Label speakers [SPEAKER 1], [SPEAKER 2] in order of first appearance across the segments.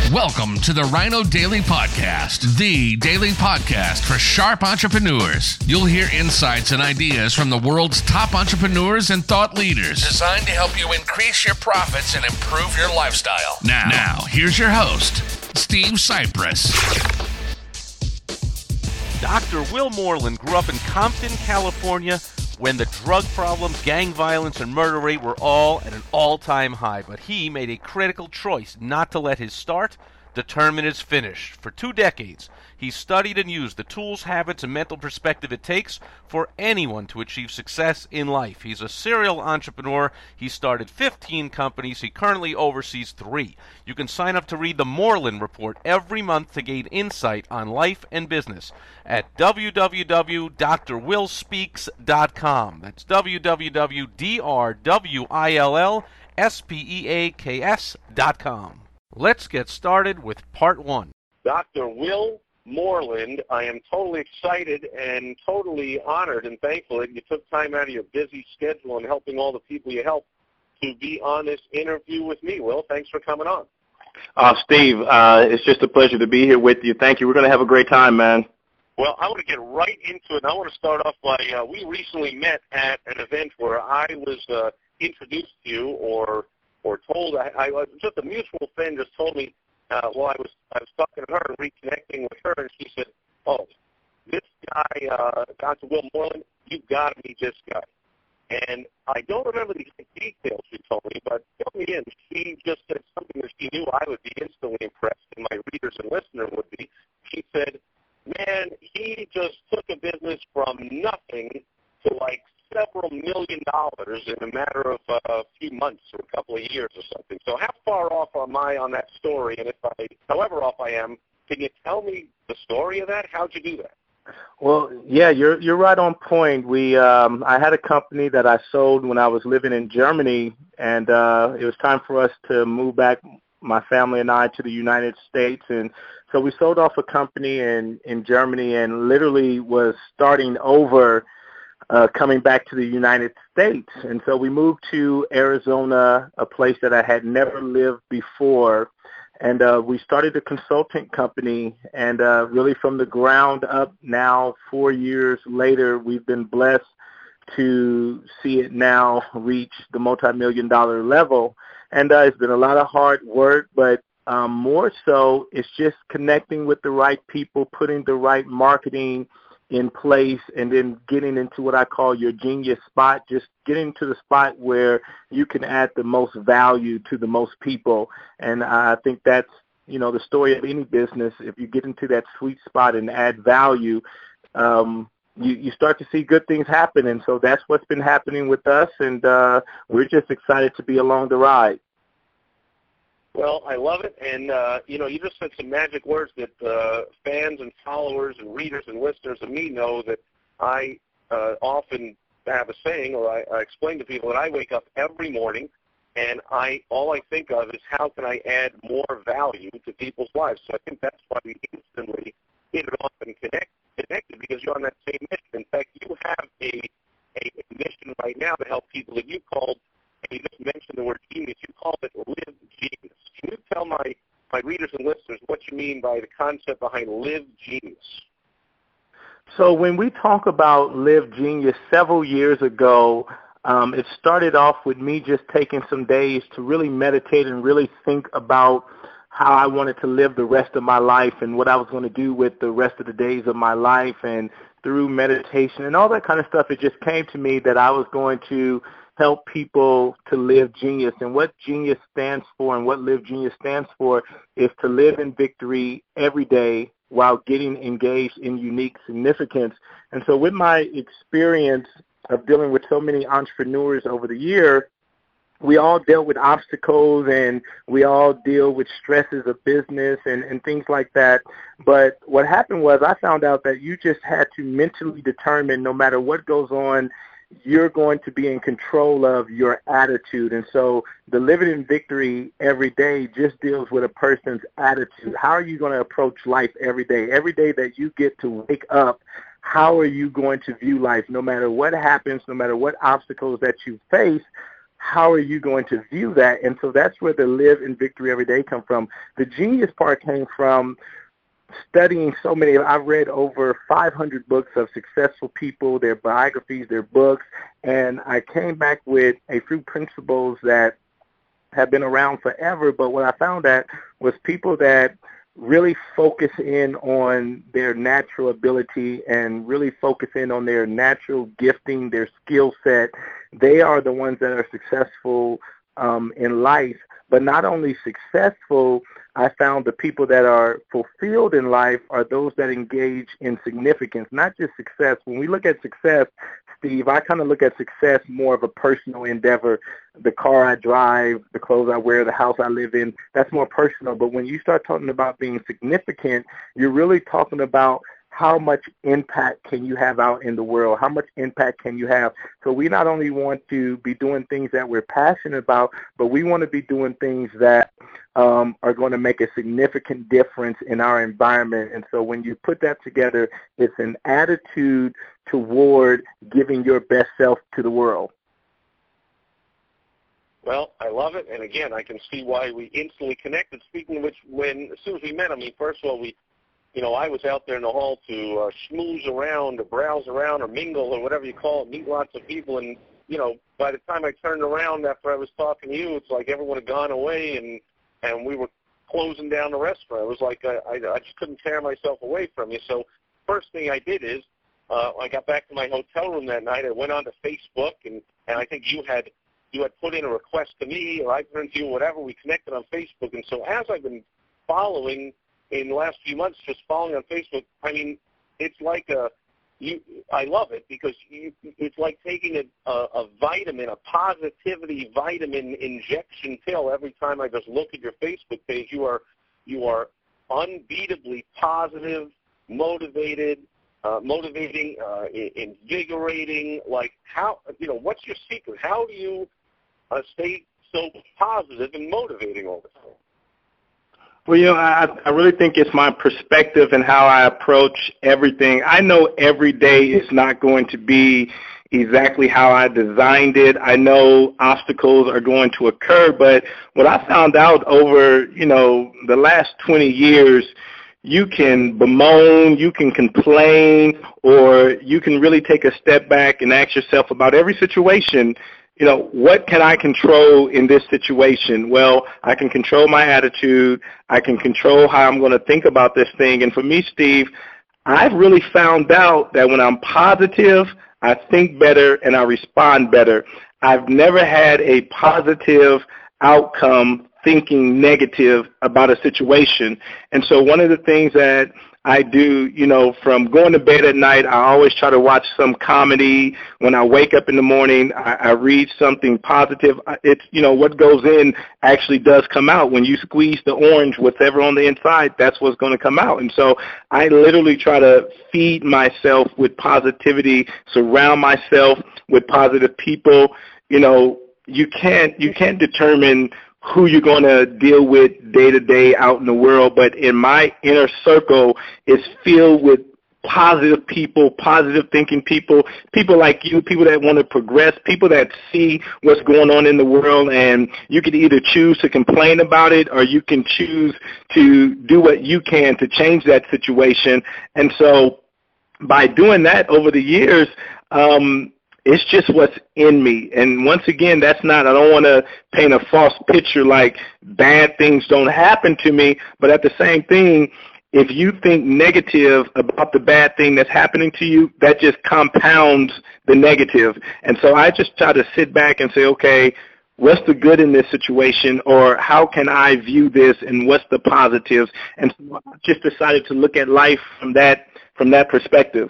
[SPEAKER 1] Welcome to the Rhino Daily Podcast, the daily podcast for sharp entrepreneurs. You'll hear insights and ideas from the world's top entrepreneurs and thought leaders, designed to help you increase your profits and improve your lifestyle. Now here's your host, Steve Cypress.
[SPEAKER 2] Dr. Will Moreland grew up in Compton, California, when the drug problem, gang violence, and murder rate were all at an all-time high. But he made a critical choice not to let his start determine his finish. For 2 decades, he studied and used the tools, habits, and mental perspective it takes for anyone to achieve success in life. He's a serial entrepreneur. He started 15 companies. He currently oversees 3. You can sign up to read the Moreland Report every month to gain insight on life and business at www.drwillspeaks.com. That's www.drwillspeaks.com. Let's get started with part 1.
[SPEAKER 3] Dr. Will Moreland, I am totally excited and totally honored and thankful that you took time out of your busy schedule and helping all the people you help to be on this interview with me. Will, thanks for coming on.
[SPEAKER 4] Steve, it's just a pleasure to be here with you. Thank you. We're going to have a great time, man.
[SPEAKER 3] Well, I want to get right into it. I want to start off by we recently met at an event where I was introduced to you or told. I was just a mutual friend just told me while I was talking to her and reconnecting with her, and she said, "Oh, this guy, Dr. Will Moreland, you've got to meet this guy." And I don't remember the details she told me, but fill me in. She just said something that she knew I would be instantly impressed, and my readers and listeners would be. She said, "Man, he just took a business from nothing to like several $1 million in a matter of a few months or a couple of years or something." So how far off am I on that story? And however off I am, can you tell me the story of that? How'd you do that?
[SPEAKER 4] Well, yeah, you're right on point. I had a company that I sold when I was living in Germany, and it was time for us to move back, my family and I, to the United States. And so we sold off a company in Germany and literally was starting over, coming back to the United States. And so we moved to Arizona, a place that I had never lived before. And we started a consulting company, and really from the ground up now, 4 years later, we've been blessed to see it now reach the multi-million-dollar level. And it's been a lot of hard work, but more so it's just connecting with the right people, putting the right marketing in place, and then getting into what I call your genius spot, just getting to the spot where you can add the most value to the most people. And I think that's, the story of any business. If you get into that sweet spot and add value, you start to see good things happen. And so that's what's been happening with us, and we're just excited to be along the ride.
[SPEAKER 3] Well, I love it, and you just said some magic words that fans and followers and readers and listeners of me know that I often have a saying, or I explain to people that I wake up every morning, and all I think of is how can I add more value to people's lives. So I think that's why we instantly hit it off and connected, because you're on that same mission. In fact, you have a mission right now to help people that you called, and you just mentioned the word genius, you called it Live Genius. Can you tell my readers and listeners what you mean by the concept behind Live Genius?
[SPEAKER 4] So when we talk about Live Genius, several years ago, it started off with me just taking some days to really meditate and really think about how I wanted to live the rest of my life and what I was going to do with the rest of the days of my life. And through meditation and all that kind of stuff, it just came to me that I was going to help people to live genius. And what genius stands for and what Live Genius stands for is to live in victory every day while getting engaged in unique significance. And so with my experience of dealing with so many entrepreneurs over the year, we all dealt with obstacles and we all deal with stresses of business and things like that. But what happened was I found out that you just had to mentally determine, no matter what goes on, you're going to be in control of your attitude. And so the living in victory every day just deals with a person's attitude. How are you going to approach life every day? Every day that you get to wake up, how are you going to view life? No matter what happens, no matter what obstacles that you face, how are you going to view that? And so that's where the live in victory every day come from. The genius part came from studying so many. I've read over 500 books of successful people, their biographies, their books, and I came back with a few principles that have been around forever. But what I found that was people that really focus in on their natural ability and really focus in on their natural gifting, their skill set. They are the ones that are successful in life. But not only successful, I found the people that are fulfilled in life are those that engage in significance, not just success. When we look at success, Steve, I kind of look at success more of a personal endeavor. The car I drive, the clothes I wear, the house I live in, that's more personal. But when you start talking about being significant, you're really talking about how much impact can you have out in the world? How much impact can you have? So we not only want to be doing things that we're passionate about, but we want to be doing things that are going to make a significant difference in our environment. And so when you put that together, it's an attitude toward giving your best self to the world.
[SPEAKER 3] Well, I love it. And again, I can see why we instantly connected. Speaking of which, as soon as we met, I mean, first of all, I was out there in the hall to schmooze around or browse around or mingle or whatever you call it, meet lots of people. And, by the time I turned around after I was talking to you, it's like everyone had gone away and we were closing down the restaurant. It was like I just couldn't tear myself away from you. So first thing I did is I got back to my hotel room that night. I went on to Facebook, and I think you had put in a request to me, or I turned to you, whatever. We connected on Facebook. And so as I've been following in the last few months, just following on Facebook, I mean, it's like I love it because it's like taking a vitamin, a positivity vitamin injection pill. Every time I just look at your Facebook page, you are unbeatably positive, motivating, invigorating. Like what's your secret? How do you stay so positive and motivating all the time?
[SPEAKER 4] Well, I really think it's my perspective and how I approach everything. I know every day is not going to be exactly how I designed it. I know obstacles are going to occur, but what I found out over, the last 20 years, you can bemoan, you can complain, or you can really take a step back and ask yourself about every situation. What can I control in this situation? Well, I can control my attitude. I can control how I'm going to think about this thing. And for me, Steve, I've really found out that when I'm positive, I think better and I respond better. I've never had a positive outcome thinking negative about a situation. And so one of the things that I do, from going to bed at night, I always try to watch some comedy. When I wake up in the morning, I read something positive. It's, what goes in actually does come out. When you squeeze the orange, whatever on the inside, that's what's going to come out. And so I literally try to feed myself with positivity, surround myself with positive people. You can't determine who you're going to deal with day to day out in the world, but in my inner circle is filled with positive people, positive thinking people, people like you, people that want to progress, people that see what's going on in the world, and you can either choose to complain about it or you can choose to do what you can to change that situation. And so by doing that over the years, it's just what's in me. And once again, I don't want to paint a false picture like bad things don't happen to me, but at the same thing, if you think negative about the bad thing that's happening to you, that just compounds the negative. And so I just try to sit back and say, okay, what's the good in this situation, or how can I view this, and what's the positives? And so I just decided to look at life from that perspective.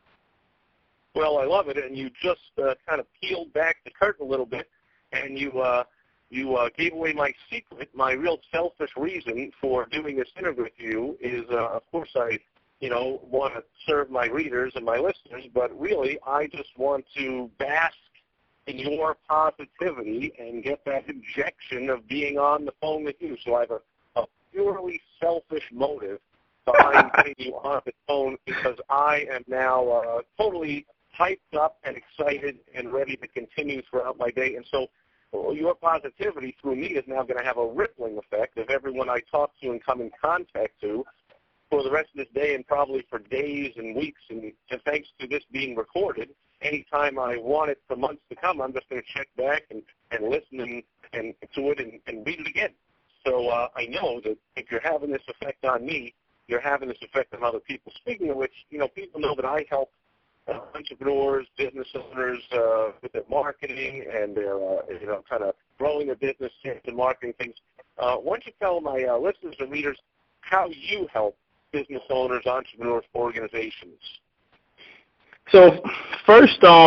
[SPEAKER 3] Well, I love it, and you just kind of peeled back the curtain a little bit, and you gave away my secret. My real selfish reason for doing this interview with you is, of course, I want to serve my readers and my listeners, but really I just want to bask in your positivity and get that injection of being on the phone with you. So I have a purely selfish motive behind getting you on the phone, because I am now totally hyped up and excited and ready to continue throughout my day. And so your positivity through me is now going to have a rippling effect of everyone I talk to and come in contact to for the rest of this day and probably for days and weeks. And thanks to this being recorded, anytime I want it for months to come, I'm just going to check back and listen and to it and read it again. So I know that if you're having this effect on me, you're having this effect on other people. Speaking of which, people know that I help entrepreneurs, business owners with their marketing and their, kind of growing their business and marketing things. Why don't you tell my listeners and readers how you help business owners, entrepreneurs, organizations?
[SPEAKER 4] So first off,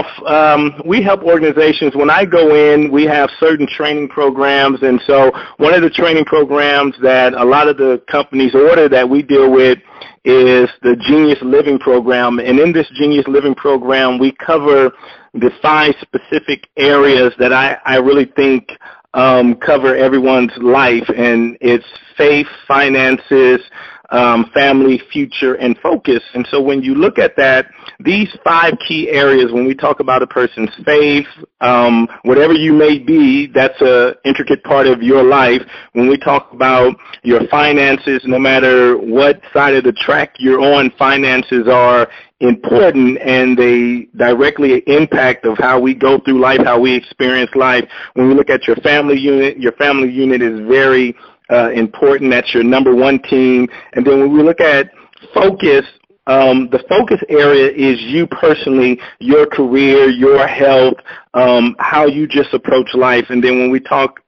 [SPEAKER 4] we help organizations. When I go in, we have certain training programs, and so one of the training programs that a lot of the companies order that we deal with is the Genius Living Program. And in this Genius Living Program, we cover the 5 specific areas that I really think cover everyone's life, and it's faith, finances, family, future, and focus. And so when you look at that, these 5 key areas, when we talk about a person's faith, whatever you may be, that's an intricate part of your life. When we talk about your finances, no matter what side of the track you're on, finances are important, and they directly impact of how we go through life, how we experience life. When we look at your family unit is very important. That's your number one team. And then when we look at focus, the focus area is you personally, your career, your health, how you just approach life. And then when we talk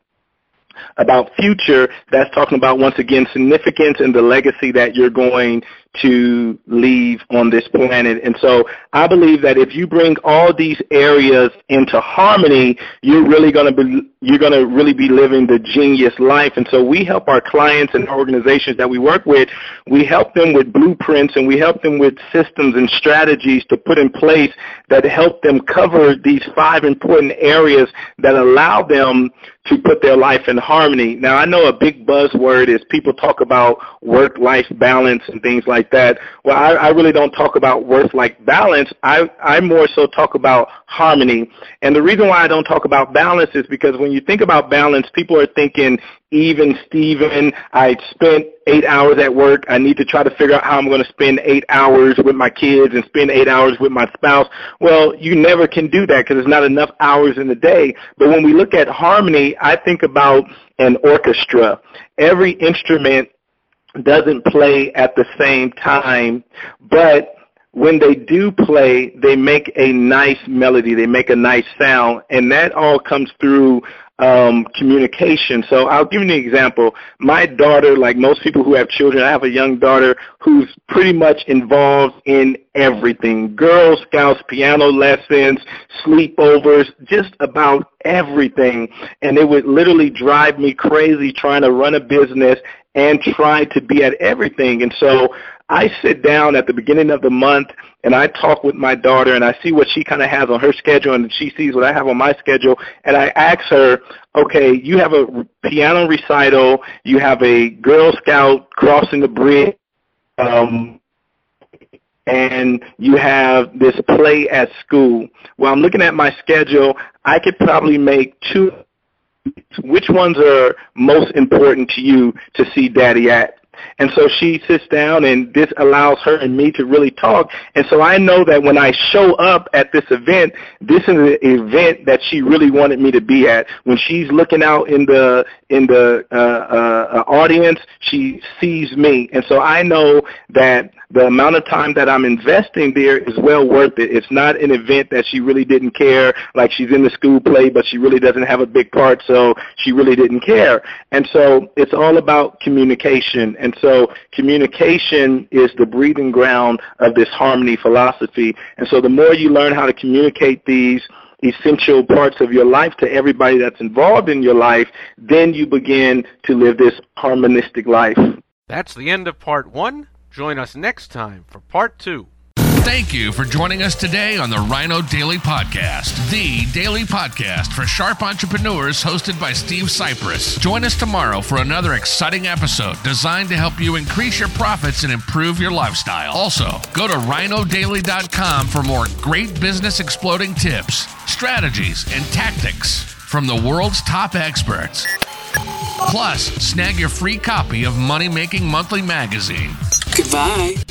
[SPEAKER 4] about future, that's talking about, once again, significance and the legacy that you're going to leave on this planet. And so I believe that if you bring all these areas into harmony, you're going to really be living the genius life. And so we help our clients and organizations that we work with, we help them with blueprints, and we help them with systems and strategies to put in place that help them cover these 5 important areas that allow them to put their life in harmony. Now, I know a big buzzword is people talk about work-life balance and things like that. Well, I really don't talk about work-life balance. I more so talk about harmony. And the reason why I don't talk about balance is because when you think about balance, people are thinking even Steven, I spent 8 hours at work. I need to try to figure out how I'm going to spend 8 hours with my kids and spend 8 hours with my spouse. Well, you never can do that because there's not enough hours in the day. But when we look at harmony, I think about an orchestra. Every instrument doesn't play at the same time, but when they do play, they make a nice melody. They make a nice sound, and that all comes through communication. So I'll give you an example. My daughter, like most people who have children, I have a young daughter who's pretty much involved in everything. Girl Scouts, piano lessons, sleepovers, just about everything. And it would literally drive me crazy trying to run a business and try to be at everything. And so I sit down at the beginning of the month and I talk with my daughter and I see what she kind of has on her schedule and she sees what I have on my schedule, and I ask her, okay, you have a piano recital, you have a Girl Scout crossing the bridge, and you have this play at school. Well, I'm looking at my schedule. I could probably make 2. Which ones are most important to you to see Daddy at? And so she sits down, and this allows her and me to really talk. And so I know that when I show up at this event, this is an event that she really wanted me to be at. When she's looking out in the audience, she sees me. And so I know that the amount of time that I'm investing there is well worth it. It's not an event that she really didn't care, like she's in the school play, but she really doesn't have a big part, so she really didn't care. And so it's all about communication. And so communication is the breathing ground of this harmony philosophy. And so the more you learn how to communicate these essential parts of your life to everybody that's involved in your life, then you begin to live this harmonistic life.
[SPEAKER 2] That's the end of part 1. Join us next time for part 2.
[SPEAKER 1] Thank you for joining us today on the Rhino Daily Podcast, the daily podcast for sharp entrepreneurs hosted by Steve Cypress. Join us tomorrow for another exciting episode designed to help you increase your profits and improve your lifestyle. Also, go to rhinodaily.com for more great business exploding tips, strategies, and tactics. from the world's top experts. Plus, snag your free copy of Money Making Monthly magazine.
[SPEAKER 5] Goodbye.